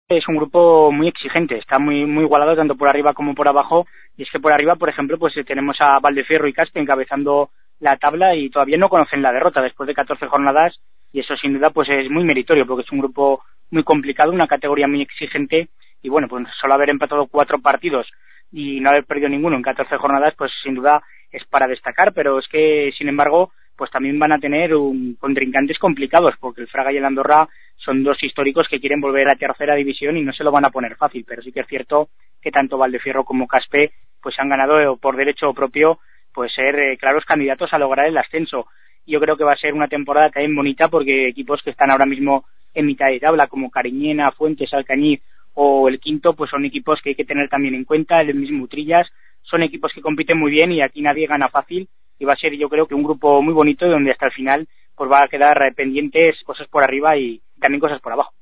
Es un grupo muy exigente, está muy igualado tanto por arriba como por abajo, y es que por arriba, por ejemplo, pues tenemos a Valdefierro y Caspe encabezando la tabla y todavía no conocen la derrota después de 14 jornadas, y eso sin duda pues es muy meritorio porque es un grupo muy complicado, una categoría muy exigente, y bueno, pues solo haber empatado 4 partidos y no haber perdido ninguno en 14 jornadas, pues sin duda es para destacar, pero es que sin embargo pues también van a tener contrincantes complicados, porque el Fraga y el Andorra son 2 históricos que quieren volver a tercera división y no se lo van a poner fácil, pero sí que es cierto que tanto Valdefierro como Caspe pues han ganado por derecho propio pues ser claros candidatos a lograr el ascenso. Yo creo que va a ser una temporada también bonita porque equipos que están ahora mismo en mitad de tabla como Cariñena, Fuentes, Alcañiz o el Quinto pues son equipos que hay que tener también en cuenta, el mismo Utrillas, son equipos que compiten muy bien y aquí nadie gana fácil y va a ser yo creo que un grupo muy bonito donde hasta el final pues va a quedar pendientes cosas por arriba y también cosas por abajo.